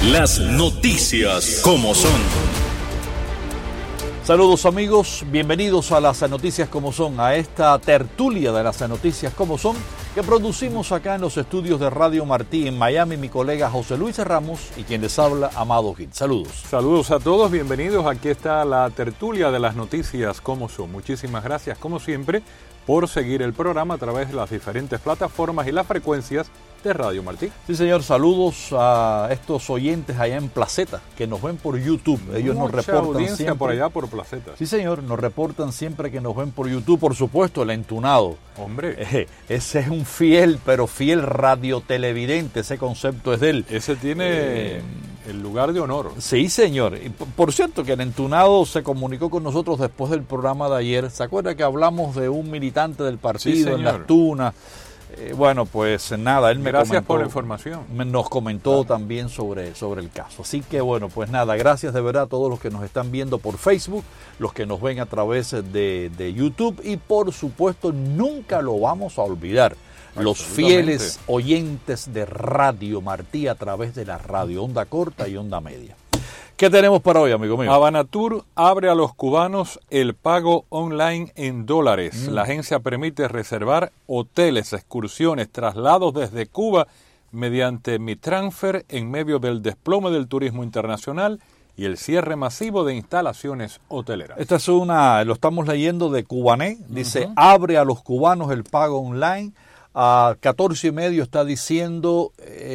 Las noticias como son. Saludos amigos, bienvenidos a las noticias como son, a esta tertulia de las noticias como son que producimos acá en los estudios de Radio Martí en Miami, mi colega José Luis Ramos y quien les habla, Amado Gil. Saludos. Saludos a todos, bienvenidos. Aquí está la tertulia de las noticias como son. Muchísimas gracias, como siempre, por seguir el programa a través de las diferentes plataformas y las frecuencias de Radio Martí. Sí, señor, saludos a estos oyentes allá en Placeta, que nos ven por YouTube. Ellos nos reportan audiencia siempre por allá por Placeta. Sí, señor, nos reportan siempre que nos ven por YouTube. Por supuesto, el Entunado. Hombre. Ese es un fiel, pero fiel radiotelevidente. Ese concepto es de él. Ese tiene el lugar de honor. Sí, señor. Y por cierto, que el Entunado se comunicó con nosotros después del programa de ayer. ¿Se acuerda que hablamos de un militante del partido en Las Tunas? Bueno, pues nada, él me gracias comentó, por la información. Nos comentó también sobre el caso. Así que bueno, pues nada, gracias de verdad a todos los que nos están viendo por Facebook, los que nos ven a través de YouTube y por supuesto nunca lo vamos a olvidar, los fieles oyentes de Radio Martí a través de la radio, onda corta y onda media. ¿Qué tenemos para hoy, amigo mío? Habanatur abre a los cubanos el pago online en dólares. La agencia permite reservar hoteles, excursiones, traslados desde Cuba mediante MiTransfer en medio del desplome del turismo internacional y el cierre masivo de instalaciones hoteleras. Esta es lo estamos leyendo de Cubanet, dice, abre a los cubanos el pago online. A 14:30 está diciendo,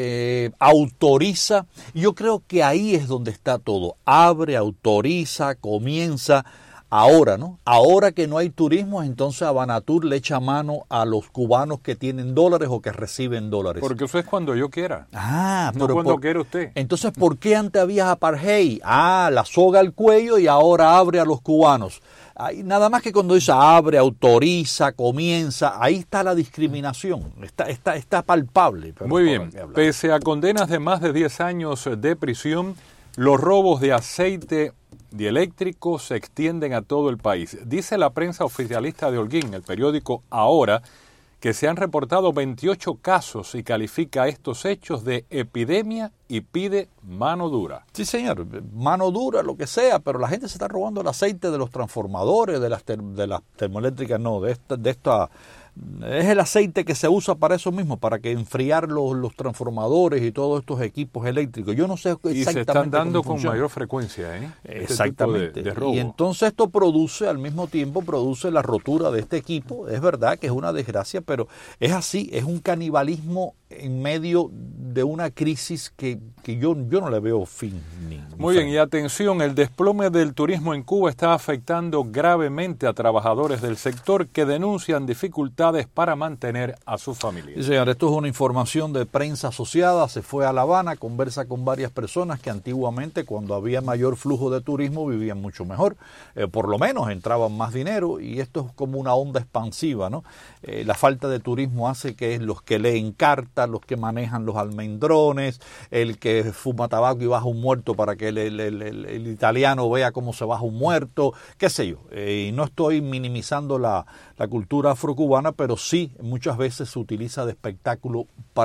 autoriza. Yo creo que ahí es donde está todo. Abre, autoriza, comienza. Ahora, ¿no? Ahora que no hay turismo, entonces Habanatur le echa mano a los cubanos que tienen dólares o que reciben dólares. Porque eso es cuando yo quiera. Ah, no pero cuando quiera usted. Entonces, ¿por qué antes había apartheid? La soga al cuello y ahora abre a los cubanos. Nada más que cuando dice abre, autoriza, comienza, ahí está la discriminación, está palpable. Muy bien, pese a condenas de más de 10 años de prisión, los robos de aceite dieléctrico se extienden a todo el país. Dice la prensa oficialista de Holguín, el periódico Ahora, que se han reportado 28 casos y califica estos hechos de epidemia y pide mano dura. Sí, señor, mano dura, lo que sea, pero la gente se está robando el aceite de los transformadores, de las termoeléctricas, no, de esta es el aceite que se usa para eso mismo, para que enfriar los transformadores y todos estos equipos eléctricos. Yo no sé exactamente. Y se están dando con mayor frecuencia, exactamente. De robo. Y entonces esto al mismo tiempo produce la rotura de este equipo. Es verdad que es una desgracia, pero es así, es un canibalismo en medio de una crisis que yo no le veo fin. Muy bien, y atención, el desplome del turismo en Cuba está afectando gravemente a trabajadores del sector que denuncian dificultades para mantener a sus familias. Sí, señor, esto es una información de prensa asociada, se fue a La Habana, conversa con varias personas que antiguamente cuando había mayor flujo de turismo vivían mucho mejor, por lo menos entraban más dinero y esto es como una onda expansiva, ¿no? La falta de turismo hace que los que leen cartas, los que manejan los almendrones, el que fuma tabaco y baja un muerto para que el italiano vea cómo se baja un muerto, qué sé yo. Y no estoy minimizando la cultura afrocubana, pero sí muchas veces se utiliza de espectáculo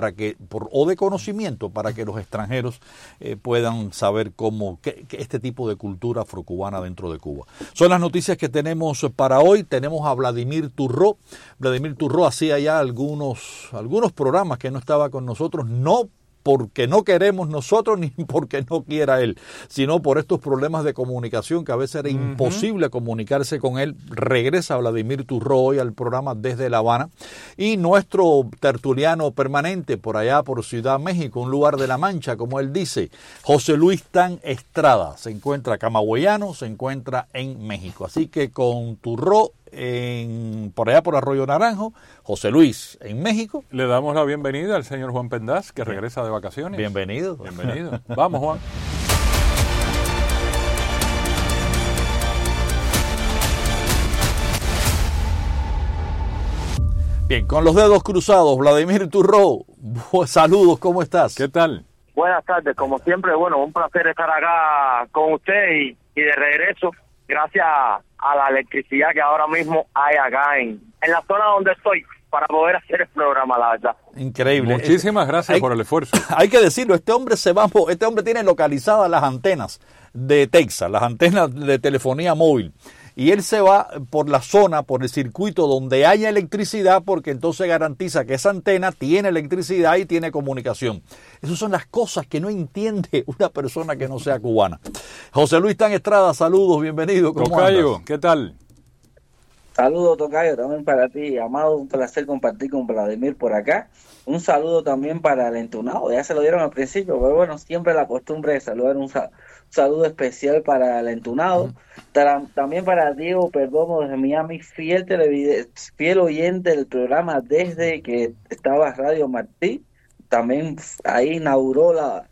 o de conocimiento para que los extranjeros puedan saber que este tipo de cultura afrocubana dentro de Cuba. Son las noticias que tenemos para hoy. Tenemos a Vladimir Turró. Vladimir Turró hacía ya algunos programas que no estaba con nosotros, no porque no queremos nosotros ni porque no quiera él, sino por estos problemas de comunicación que a veces era imposible comunicarse con él. Regresa Vladimir Turró hoy al programa desde La Habana y nuestro tertuliano permanente por allá por Ciudad México, un lugar de la Mancha, como él dice, José Luis Tan Estrada, se encuentra camagüeyano, se encuentra en México. Así que con Turró por allá por Arroyo Naranjo, José Luis en México. Le damos la bienvenida al señor Juan Pendaz, que regresa de vacaciones. Bienvenido. Bienvenido. Vamos, Juan. Bien, con los dedos cruzados, Vladimir Turró, saludos, ¿cómo estás? ¿Qué tal? Buenas tardes, como siempre, un placer estar acá con usted y de regreso, gracias a la electricidad que ahora mismo hay acá en la zona donde estoy. para poder hacer el programa, la verdad. Increíble. Muchísimas gracias por el esfuerzo. Hay que decirlo, este hombre tiene localizadas las antenas de Texas, las antenas de telefonía móvil. Y él se va por la zona, por el circuito donde haya electricidad, porque entonces garantiza que esa antena tiene electricidad y tiene comunicación. Esas son las cosas que no entiende una persona que no sea cubana. José Luis Tan Estrada, saludos, bienvenido. ¿Cómo Tocayo, andas? ¿qué tal? Saludos, Tocayo, también para ti, Amado, un placer compartir con Vladimir por acá. Un saludo también para el entunado, ya se lo dieron al principio, pero bueno, siempre la costumbre de saludar, un saludo especial para el entunado. También para Diego Perdomo desde Miami, fiel oyente del programa desde que estaba Radio Martí. También ahí inauguró la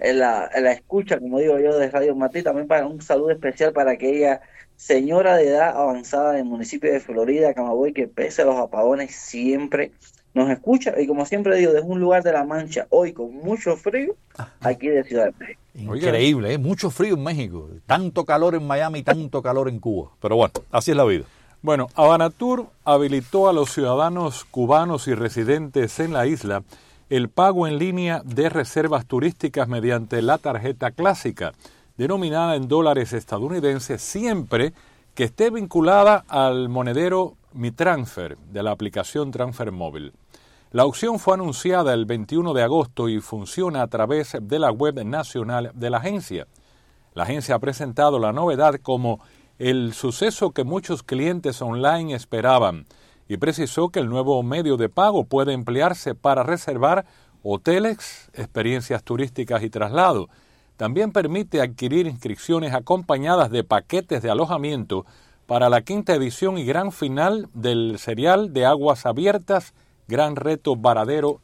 escucha, como digo yo, de Radio Martí. También para un saludo especial para aquella señora de edad avanzada del municipio de Florida, Camagüey, que pese a los apagones siempre nos escucha, y como siempre digo, desde un lugar de La Mancha, hoy con mucho frío, aquí de Ciudad de México. Increíble, mucho frío en México, tanto calor en Miami, tanto calor en Cuba, pero bueno, así es la vida. Bueno, Habanatur habilitó a los ciudadanos cubanos y residentes en la isla el pago en línea de reservas turísticas mediante la tarjeta clásica, denominada en dólares estadounidenses, siempre que esté vinculada al monedero Mi Transfer de la aplicación Transfer Móvil. La opción fue anunciada el 21 de agosto y funciona a través de la web nacional de la agencia. La agencia ha presentado la novedad como el suceso que muchos clientes online esperaban y precisó que el nuevo medio de pago puede emplearse para reservar hoteles, experiencias turísticas y traslado. También permite adquirir inscripciones acompañadas de paquetes de alojamiento para la quinta edición y gran final del serial de Aguas Abiertas Gran Reto Varadero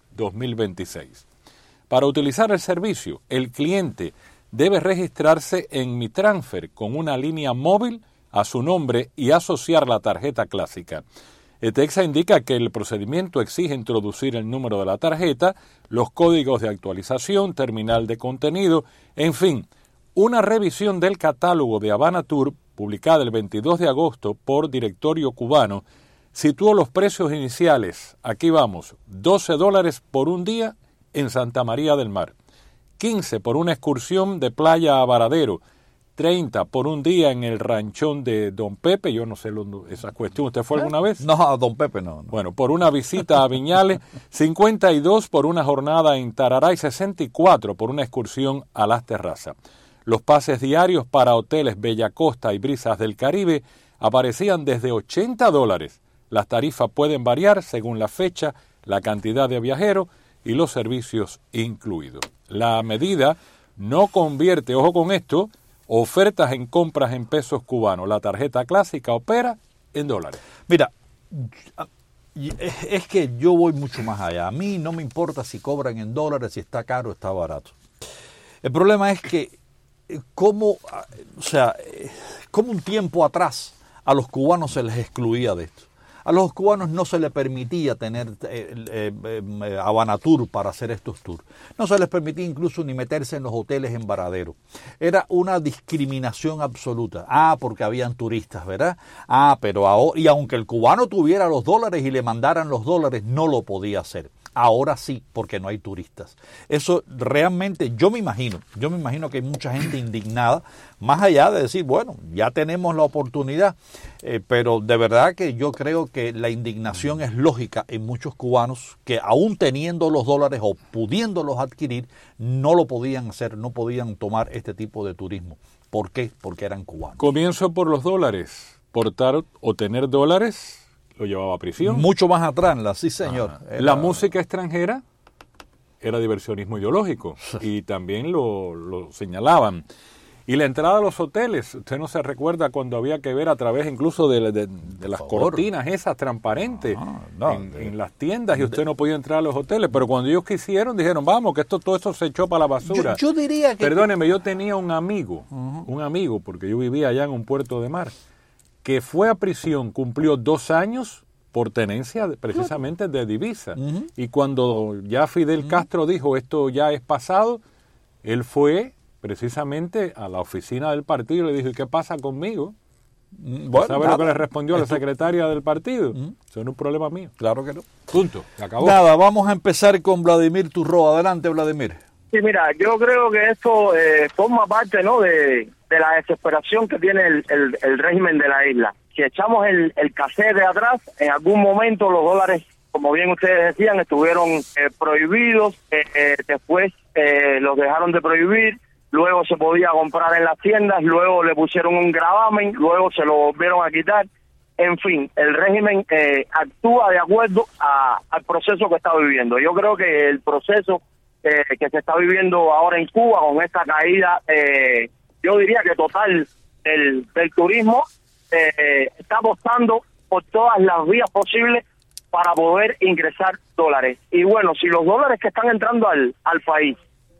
2026. Para utilizar el servicio, el cliente debe registrarse en Mi Transfer con una línea móvil a su nombre y asociar la tarjeta clásica. ETEXA indica que el procedimiento exige introducir el número de la tarjeta, los códigos de actualización, terminal de contenido, en fin, una revisión del catálogo de Habanatur, publicada el 22 de agosto por Directorio Cubano, situó los precios iniciales, aquí vamos, $12 por un día en Santa María del Mar, 15 por una excursión de playa a Varadero, 30 por un día en el ranchón de Don Pepe, yo no sé esa cuestión, ¿usted fue alguna vez? No, a Don Pepe no. Bueno, por una visita a Viñales, 52 por una jornada en Tarará y 64 por una excursión a Las Terrazas. Los pases diarios para hoteles Bella Costa y Brisas del Caribe aparecían desde $80. Las tarifas pueden variar según la fecha, la cantidad de viajeros y los servicios incluidos. La medida no convierte, ojo con esto, ofertas en compras en pesos cubanos. La tarjeta clásica opera en dólares. Mira, es que yo voy mucho más allá. A mí no me importa si cobran en dólares, si está caro o está barato. El problema es que como un tiempo atrás a los cubanos se les excluía de esto. A los cubanos no se les permitía tener Habanatur para hacer estos tours. No se les permitía incluso ni meterse en los hoteles en Varadero. Era una discriminación absoluta. Porque habían turistas, ¿verdad? Pero ahora, y aunque el cubano tuviera los dólares y le mandaran los dólares, no lo podía hacer. Ahora sí, porque no hay turistas. Eso realmente, yo me imagino que hay mucha gente indignada, más allá de decir, bueno, ya tenemos la oportunidad, pero de verdad que yo creo que la indignación es lógica en muchos cubanos que aún teniendo los dólares o pudiéndolos adquirir, no lo podían hacer, no podían tomar este tipo de turismo. ¿Por qué? Porque eran cubanos. Comienzo por los dólares. Portar o tener dólares lo llevaba a prisión. Mucho más atrás, sí señor. La música extranjera era diversionismo ideológico y también lo señalaban. Y la entrada a los hoteles, usted no se recuerda cuando había que ver a través incluso de las cortinas esas transparentes en las tiendas y usted no podía entrar a los hoteles, pero cuando ellos quisieron dijeron, vamos, que todo esto se echó para la basura. Yo diría que... Perdóneme, yo tenía un amigo, porque yo vivía allá en un puerto de mar, que fue a prisión, cumplió 2 años por tenencia precisamente de divisa. Y cuando ya Fidel Castro dijo esto ya es pasado, él fue precisamente a la oficina del partido y le dijo, ¿y qué pasa conmigo? Bueno, ¿Sabe lo que le respondió la secretaria del partido? Eso no es un problema mío. Claro que no. Punto. Se acabó. Nada, vamos a empezar con Vladimir Turro. Adelante, Vladimir. Sí, mira, yo creo que esto forma parte, ¿no?, de la desesperación que tiene el régimen de la isla. Si echamos el cassette de atrás, en algún momento los dólares, como bien ustedes decían, estuvieron prohibidos, después los dejaron de prohibir, luego se podía comprar en las tiendas, luego le pusieron un gravamen, luego se lo volvieron a quitar. En fin, el régimen actúa de acuerdo al proceso que está viviendo. Yo creo que el proceso que se está viviendo ahora en Cuba, con esta caída, yo diría que total del turismo, está apostando por todas las vías posibles para poder ingresar dólares. Y bueno, si los dólares que están entrando al país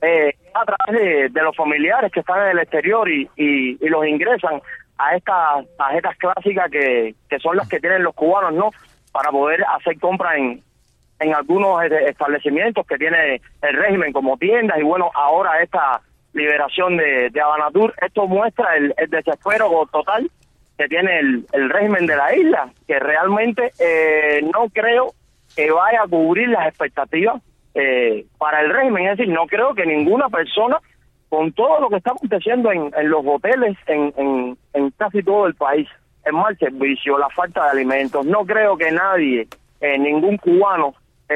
a través de los familiares que están en el exterior y los ingresan a estas tarjetas clásicas que son las que tienen los cubanos, ¿no?, para poder hacer compras en algunos establecimientos que tiene el régimen, como tiendas, y bueno, ahora esta liberación de Habanatur. Esto muestra el desespero total que tiene el régimen de la isla, que realmente no creo que vaya a cubrir las expectativas para el régimen. Es decir, no creo que ninguna persona, con todo lo que está aconteciendo en los hoteles en casi todo el país, el mal servicio, la falta de alimentos, no creo que nadie, ningún cubano,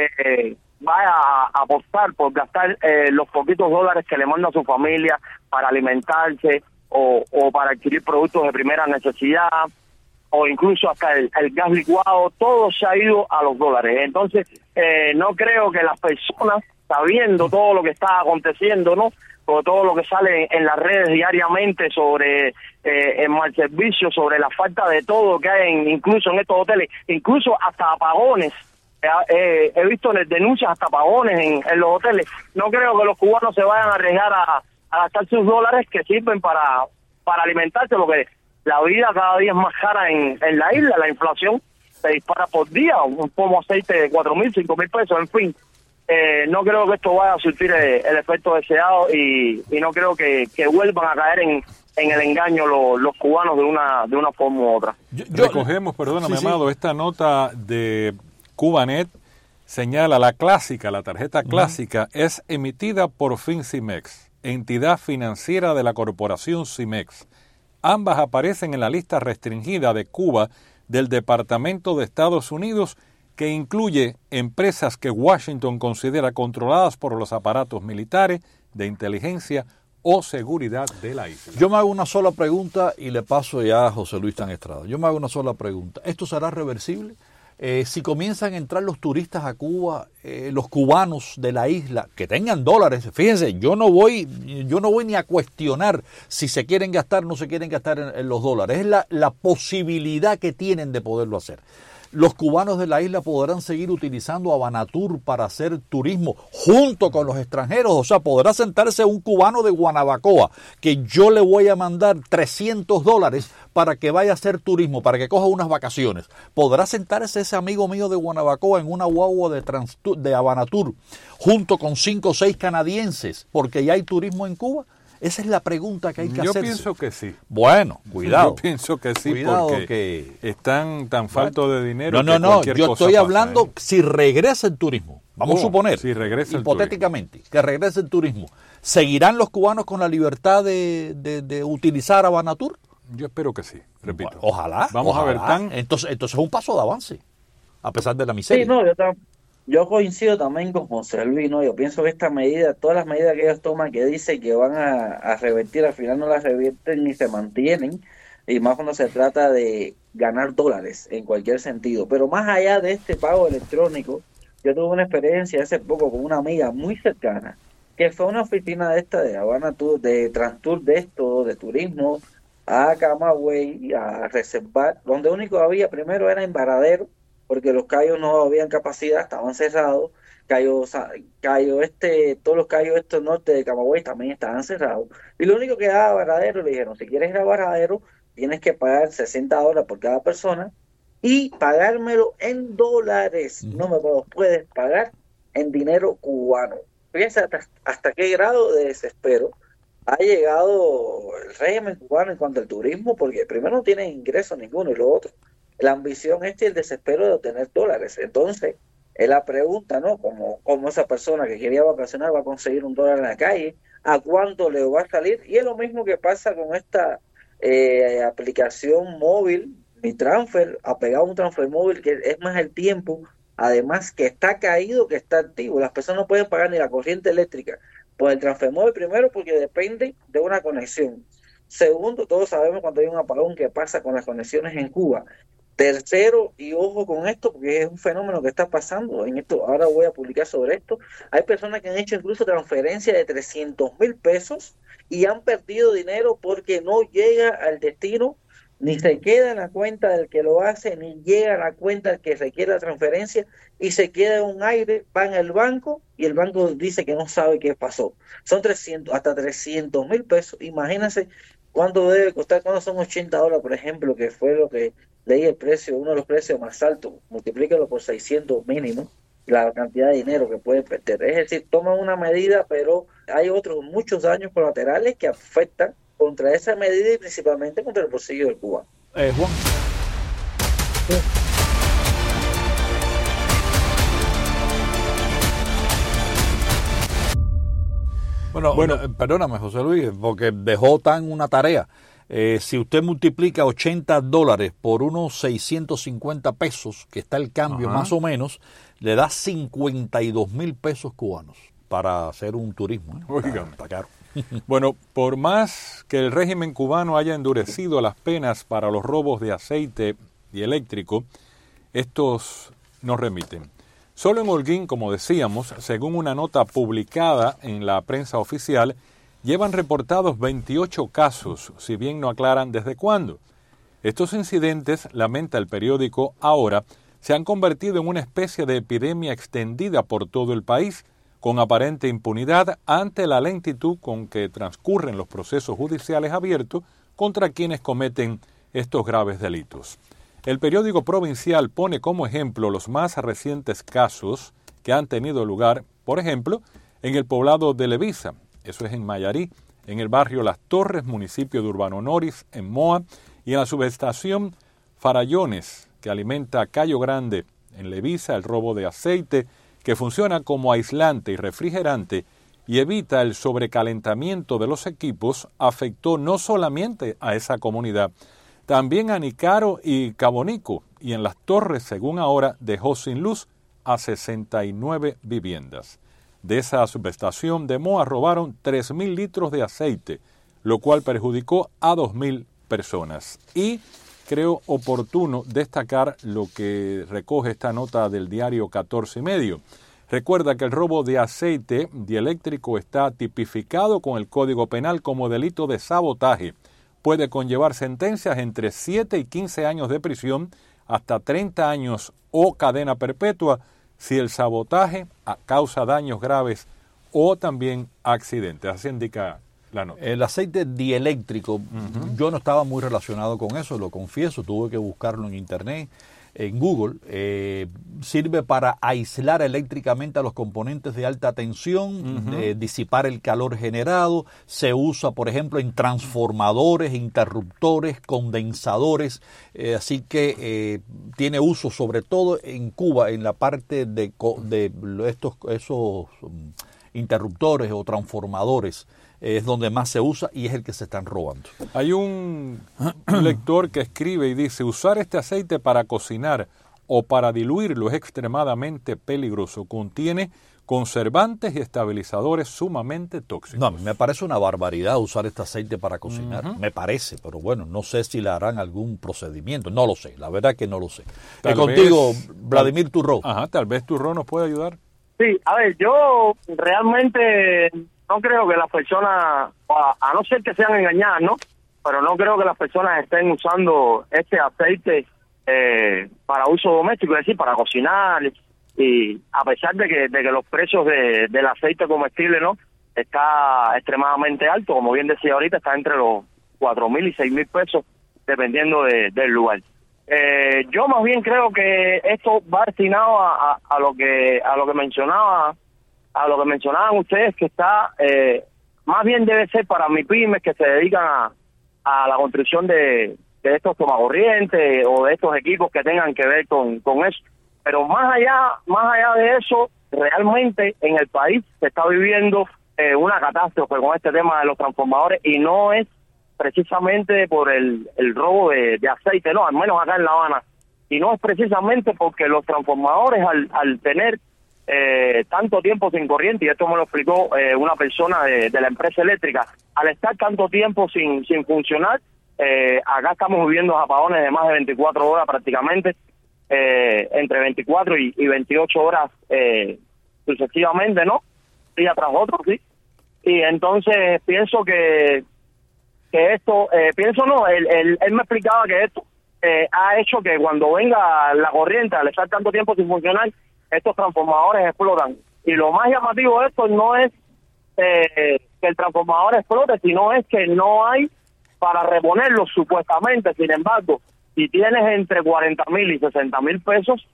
vaya a apostar por gastar los poquitos dólares que le manda a su familia para alimentarse o para adquirir productos de primera necesidad, o incluso hasta el gas licuado. Todo se ha ido a los dólares. Entonces, no creo que las personas, sabiendo todo lo que está aconteciendo, ¿no?, por todo lo que sale en las redes diariamente sobre el mal servicio, sobre la falta de todo que hay incluso en estos hoteles, incluso hasta apagones. He visto denuncias hasta apagones en los hoteles. No creo que los cubanos se vayan a arriesgar a gastar sus dólares que sirven para alimentarse, porque la vida cada día es más cara en la isla. La inflación se dispara por día, un pomo aceite de 4.000, 5.000 pesos, en fin. No creo que esto vaya a surtir el efecto deseado y no creo que vuelvan a caer en el engaño los cubanos de una forma u otra. Recogemos, perdóname, Amado, esta nota de Cubanet señala la tarjeta clásica es emitida por Fincimex, entidad financiera de la corporación Cimex. Ambas aparecen en la lista restringida de Cuba del Departamento de Estados Unidos, que incluye empresas que Washington considera controladas por los aparatos militares, de inteligencia o seguridad de la isla. Yo me hago una sola pregunta y le paso ya a José Luis Tan Estrada. Yo me hago una sola pregunta. ¿Esto será reversible? Si comienzan a entrar los turistas a Cuba, los cubanos de la isla, que tengan dólares, fíjense, yo no voy ni a cuestionar si se quieren gastar o no se quieren gastar en los dólares. Es la posibilidad que tienen de poderlo hacer. Los cubanos de la isla podrán seguir utilizando Habanatur para hacer turismo junto con los extranjeros. O sea, podrá sentarse un cubano de Guanabacoa que yo le voy a mandar $300 para que vaya a hacer turismo, para que coja unas vacaciones. Podrá sentarse ese amigo mío de Guanabacoa en una guagua de Habanatur junto con 5 o 6 canadienses porque ya hay turismo en Cuba. Esa es la pregunta que hay que hacerse. Yo pienso que sí. Bueno, cuidado. Yo pienso que sí, cuidado, porque están tan faltos de dinero. No, yo estoy hablando si regresa el turismo. Vamos a suponer, si regresa hipotéticamente, que regrese el turismo. ¿Seguirán los cubanos con la libertad de utilizar Habanatur? Yo espero que sí, repito. Bueno, ojalá. Vamos a ver Entonces es un paso de avance, a pesar de la miseria. Sí, no, yo coincido también con José Luis, ¿no? Yo pienso que esta medida, todas las medidas que ellos toman, que dicen que van a revertir, al final no las revierten ni se mantienen, y más cuando se trata de ganar dólares en cualquier sentido. Pero más allá de este pago electrónico, yo tuve una experiencia hace poco con una amiga muy cercana, que fue a una oficina de esta de Habana Tour, de Transtour, de turismo, a Camagüey, a reservar, donde único había primero era en Varadero, porque los callos no habían capacidad, estaban cerrados. Todos los callos estos norte de Camagüey también estaban cerrados. Y lo único que daba Varadero, le dijeron, si quieres ir a Varadero, tienes que pagar $60 por cada persona y pagármelo en dólares. No me lo puedes pagar en dinero cubano. Fíjense hasta qué grado de desespero ha llegado el régimen cubano en cuanto al turismo, porque primero no tienen ingresos ninguno y lo otro, la ambición y el desespero de obtener dólares. Entonces, es la pregunta, ¿no? Como esa persona que quería vacacionar va a conseguir $1 en la calle, ¿a cuánto le va a salir? Y es lo mismo que pasa con esta aplicación móvil, mi transfer, apegado a un transfer móvil, que es más el tiempo, además que está caído, que está activo. Las personas no pueden pagar ni la corriente eléctrica por el transfer móvil, primero porque depende de una conexión. Segundo, todos sabemos cuando hay un apagón qué pasa con las conexiones en Cuba. Tercero, y ojo con esto, porque es un fenómeno que está pasando en esto, ahora voy a publicar sobre esto, hay personas que han hecho incluso transferencias de 300,000 pesos y han perdido dinero porque no llega al destino, ni se queda en la cuenta del que lo hace, ni llega a la cuenta del que requiere la transferencia, y se queda en un aire, va en el banco, y el banco dice que no sabe qué pasó. Son 300, hasta 300,000 pesos, imagínense cuánto debe costar, cuando son $80, por ejemplo, que fue lo que leí el precio, uno de los precios más altos, multiplícalo por 600 mínimo, la cantidad de dinero que puede perder. Es decir, toman una medida, pero hay otros muchos daños colaterales que afectan contra esa medida y principalmente contra el bolsillo del cubano. Juan. Bueno, perdóname, José Luis, porque dejó tan una tarea. Si usted multiplica $80 por unos 650 pesos, que está el cambio más o menos, le da 52,000 pesos cubanos para hacer un turismo. Está caro. Bueno, por más que el régimen cubano haya endurecido las penas para los robos de aceite y eléctrico, estos no remiten. Solo en Holguín, como decíamos, según una nota publicada en la prensa oficial, llevan reportados 28 casos, si bien no aclaran desde cuándo. Estos incidentes, lamenta el periódico Ahora, se han convertido en una especie de epidemia extendida por todo el país, con aparente impunidad ante la lentitud con que transcurren los procesos judiciales abiertos contra quienes cometen estos graves delitos. El periódico provincial pone como ejemplo los más recientes casos que han tenido lugar, por ejemplo, en el poblado de Levisa, eso es en Mayarí, en el barrio Las Torres, municipio de Urbano Noris, en Moa, y en la subestación Farallones, que alimenta Cayo Grande, en Levisa, el robo de aceite, que funciona como aislante y refrigerante y evita el sobrecalentamiento de los equipos, afectó no solamente a esa comunidad, también a Nicaro y Cabonico, y en Las Torres, según ahora, dejó sin luz a 69 viviendas. De esa subestación de Moa robaron 3,000 litros de aceite, lo cual perjudicó a 2,000 personas. Y creo oportuno destacar lo que recoge esta nota del diario 14 y medio. Recuerda que el robo de aceite dieléctrico está tipificado con el Código Penal como delito de sabotaje. Puede conllevar sentencias entre 7 y 15 años de prisión, hasta 30 años o cadena perpetua, si el sabotaje causa daños graves o también accidentes. Así indica la nota. El aceite dieléctrico, yo no estaba muy relacionado con eso, lo confieso, tuve que buscarlo en internet, en Google. Sirve para aislar eléctricamente a los componentes de alta tensión, disipar el calor generado. Se usa, por ejemplo, en transformadores, interruptores, condensadores, así que tiene uso sobre todo en Cuba, en la parte de esos interruptores o transformadores. Es donde más se usa y es el que se están robando. Hay un lector que escribe y dice: usar este aceite para cocinar o para diluirlo es extremadamente peligroso. Contiene conservantes y estabilizadores sumamente tóxicos. No, a mí me parece una barbaridad usar este aceite para cocinar. Me parece, pero bueno, no sé si le harán algún procedimiento. No lo sé, la verdad que no lo sé. Contigo, Vladimir Turró. Tal vez Turró nos puede ayudar. Sí, a ver, yo realmente no creo que las personas, a no ser que sean engañadas, ¿no? Pero no creo que las personas estén usando este aceite para uso doméstico, es decir, para cocinar. Y a pesar de que los precios del aceite comestible, ¿no?, está extremadamente alto, como bien decía ahorita, está entre los 4,000 y 6,000 pesos, dependiendo del lugar. Yo más bien creo que esto va destinado a lo que mencionaban ustedes, que está más bien debe ser para MIPYMES que se dedican a la construcción de estos tomacorrientes o de estos equipos que tengan que ver con eso. Pero más allá de eso, realmente en el país se está viviendo una catástrofe con este tema de los transformadores, y no es precisamente por el robo de aceite, no, al menos acá en La Habana, y no es precisamente porque los transformadores al tener tanto tiempo sin corriente, y esto me lo explicó una persona de la empresa eléctrica, al estar tanto tiempo sin funcionar, acá estamos viviendo apagones de más de 24 horas prácticamente, entre 24 y 28 horas sucesivamente, ¿no? Día tras otro, sí. Y entonces pienso que esto, él me explicaba que esto ha hecho que cuando venga la corriente, al estar tanto tiempo sin funcionar, estos transformadores explotan. Y lo más llamativo de esto no es que el transformador explote, sino es que no hay para reponerlo supuestamente. Sin embargo, si tienes entre 40,000 y 60,000 pesos,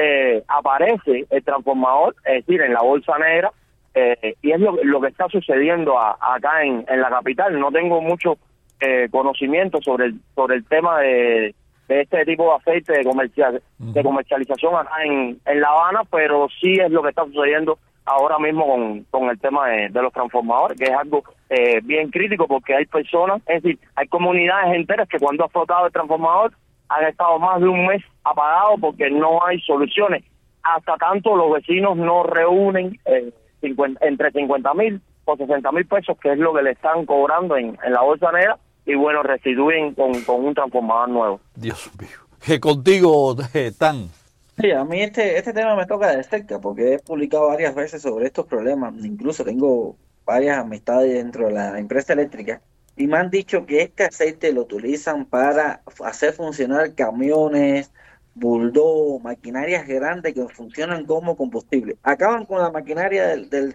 aparece el transformador, es decir, en la bolsa negra, y es lo que está sucediendo acá en la capital. No tengo mucho conocimiento sobre el tema de este tipo de aceite de comercialización acá en La Habana, pero sí es lo que está sucediendo ahora mismo con el tema de los transformadores, que es algo bien crítico, porque hay personas, es decir, hay comunidades enteras que cuando ha explotado el transformador han estado más de un mes apagados porque no hay soluciones. Hasta tanto los vecinos no reúnen entre 50,000 o 60,000 pesos, que es lo que le están cobrando en la bolsa negra, y bueno, restituyen con un transformador nuevo. Dios mío. Que contigo, Tan. Sí, a mí este tema me toca de cerca porque he publicado varias veces sobre estos problemas. Incluso tengo varias amistades dentro de la empresa eléctrica y me han dicho que este aceite lo utilizan para hacer funcionar camiones, bulldogs, maquinarias grandes que funcionan como combustible. Acaban con la maquinaria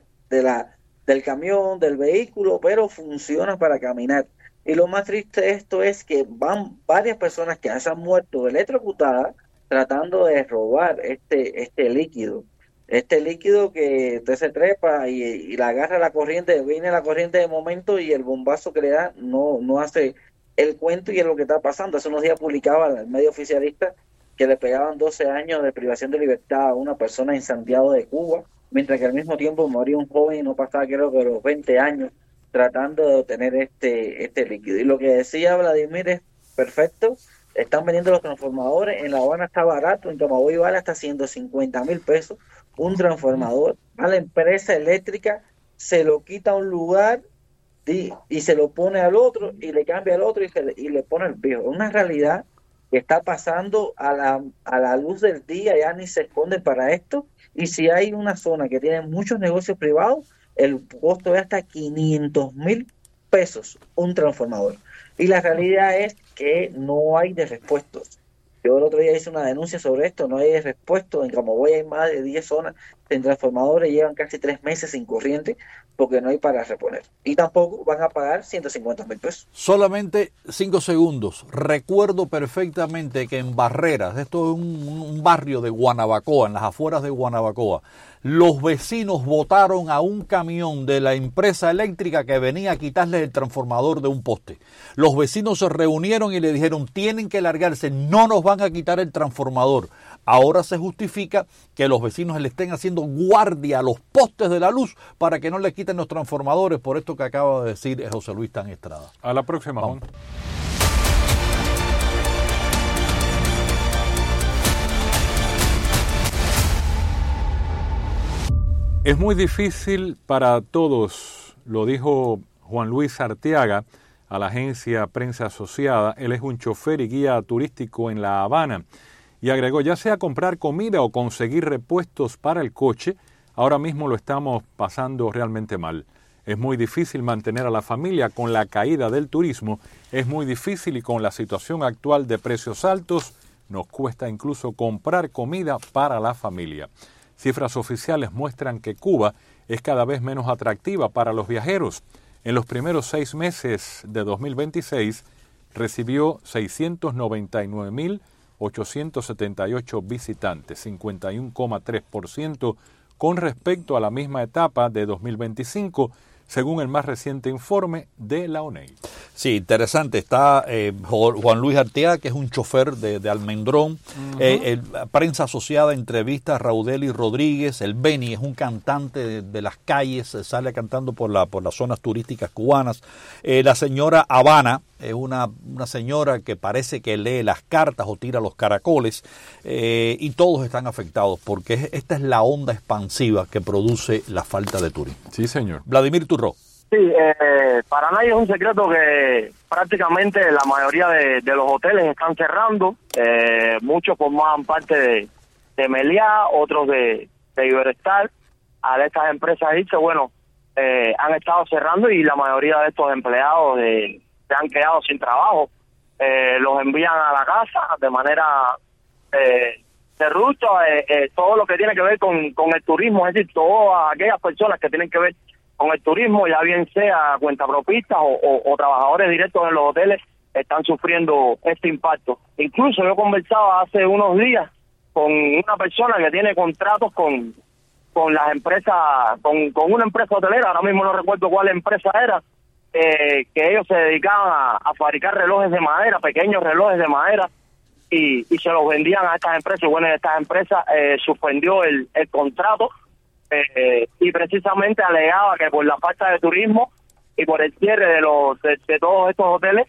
del camión, del vehículo, pero funcionan para caminar. Y lo más triste de esto es que van varias personas que se han muerto electrocutadas tratando de robar este líquido que usted se trepa y le agarra la corriente, viene la corriente de momento y el bombazo que le da no hace el cuento, y es lo que está pasando. Hace unos días publicaba el medio oficialista que le pegaban 12 años de privación de libertad a una persona en Santiago de Cuba, mientras que al mismo tiempo moría un joven y no pasaba, creo que los 20 años, tratando de obtener este líquido. Y lo que decía Vladimir es perfecto. Están vendiendo los transformadores, en La Habana está barato, en Camagüey vale hasta 150,000 pesos un transformador. A la empresa eléctrica se lo quita a un lugar y se lo pone al otro, y le cambia al otro y le pone el viejo. Es una realidad que está pasando a la luz del día, ya ni se esconde para esto. Y si hay una zona que tiene muchos negocios privados, el costo es hasta 500,000 pesos un transformador. Y la realidad es que no hay de repuestos. Yo el otro día hice una denuncia sobre esto, no hay de repuestos. En Camagüey hay más de 10 zonas de transformadores, llevan casi 3 meses sin corriente porque no hay para reponer. Y tampoco van a pagar 150,000 pesos. Solamente 5 segundos. Recuerdo perfectamente que en Barreras, esto es un barrio de Guanabacoa, en las afueras de Guanabacoa, los vecinos botaron a un camión de la empresa eléctrica que venía a quitarles el transformador de un poste. Los vecinos se reunieron y le dijeron: tienen que largarse, no nos van a quitar el transformador. Ahora se justifica que los vecinos le estén haciendo guardia a los postes de la luz para que no le quiten los transformadores, por esto que acaba de decir José Luis Tan Estrada. A la próxima, Juan. Es muy difícil para todos, lo dijo Juan Luis Arteaga a la agencia Prensa Asociada. Él es un chofer y guía turístico en La Habana. Y agregó: ya sea comprar comida o conseguir repuestos para el coche, ahora mismo lo estamos pasando realmente mal. Es muy difícil mantener a la familia con la caída del turismo, es muy difícil, y con la situación actual de precios altos, nos cuesta incluso comprar comida para la familia. Cifras oficiales muestran que Cuba es cada vez menos atractiva para los viajeros. En los primeros 6 meses de 2026 recibió 699,878 visitantes, 51,3% con respecto a la misma etapa de 2025, según el más reciente informe de la ONEI. Sí, interesante. Está Juan Luis Arteaga, que es un chofer de Almendrón. Prensa Asociada entrevista a Raudeli Rodríguez. El Beni es un cantante de las calles, sale cantando por las zonas turísticas cubanas. La señora Habana es una señora que parece que lee las cartas o tira los caracoles, y todos están afectados porque esta es la onda expansiva que produce la falta de turismo. Sí, señor. Vladimir Turró. Sí, para nadie es un secreto que prácticamente la mayoría de los hoteles están cerrando. Muchos formaban parte de Meliá, otros de Iberostar. A estas empresas irse, bueno, han estado cerrando y la mayoría de estos empleados se han quedado sin trabajo. Los envían a la casa de manera cerrucha, todo lo que tiene que ver con el turismo, es decir, todas aquellas personas que tienen que ver con el turismo, ya bien sea cuentapropistas o trabajadores directos en los hoteles, están sufriendo este impacto. Incluso yo conversaba hace unos días con una persona que tiene contratos con las empresas, con una empresa hotelera, ahora mismo no recuerdo cuál empresa era, que ellos se dedicaban a fabricar relojes de madera, pequeños relojes de madera, y se los vendían a estas empresas. Y bueno, esta empresa suspendió el contrato, y precisamente alegaba que por la falta de turismo y por el cierre de todos estos hoteles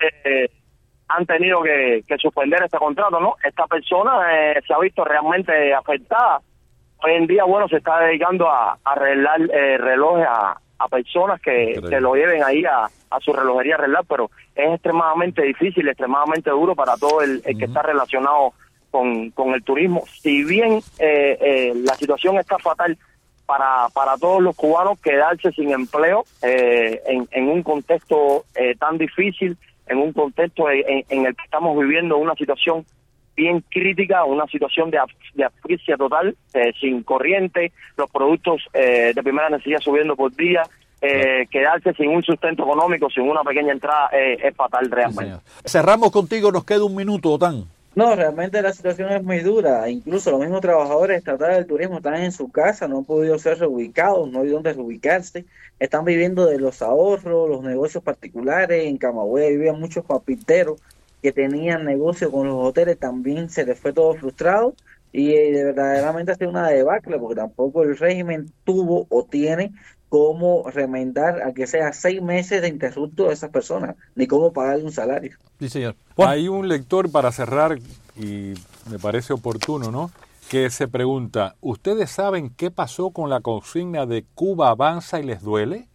han tenido que suspender este contrato, ¿no? Esta persona se ha visto realmente afectada. Hoy en día, bueno, se está dedicando a arreglar relojes a personas que lo lleven ahí a su relojería a arreglar, pero es extremadamente difícil, extremadamente duro para todo el que está relacionado con el turismo. Si bien la situación está fatal para todos los cubanos, quedarse sin empleo en un contexto tan difícil, en un contexto en el que estamos viviendo una situación bien crítica, una situación de asfixia total, sin corriente, los productos de primera necesidad subiendo por día, quedarse sin un sustento económico, sin una pequeña entrada, es fatal realmente. Sí, cerramos contigo, nos queda un minuto, Otán. No, realmente la situación es muy dura. Incluso los mismos trabajadores estatales del turismo están en su casa, no han podido ser reubicados, no hay dónde reubicarse. Están viviendo de los ahorros, los negocios particulares. En Camagüey vivían muchos papiteros que tenían negocio con los hoteles, también se les fue todo frustrado. Y verdaderamente ha sido una debacle, porque tampoco el régimen tuvo o tiene cómo remendar a que sea 6 meses de interrupto de esas personas, ni cómo pagarle un salario. Sí, señor. Hay un lector, para cerrar, y me parece oportuno, ¿no?, que se pregunta, ¿ustedes saben qué pasó con la consigna de Cuba avanza y les duele?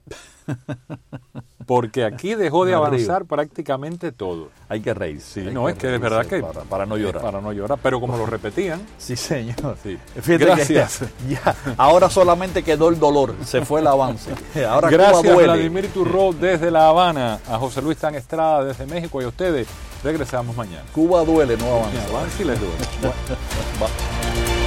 Porque aquí dejó de avanzar prácticamente todo. Hay que reírse. Sí, no, es que es verdad que para no llorar. Para no llorar, pero como lo repetían. Sí, señor. Sí. Fíjate, gracias. Ya, ahora solamente quedó el dolor, se fue el avance. Ahora gracias, Cuba duele. Vladimir Turró desde La Habana, a José Luis Tan Estrada desde México, y a ustedes regresamos mañana. Cuba duele, no avanza. Avanza y les duele. Va.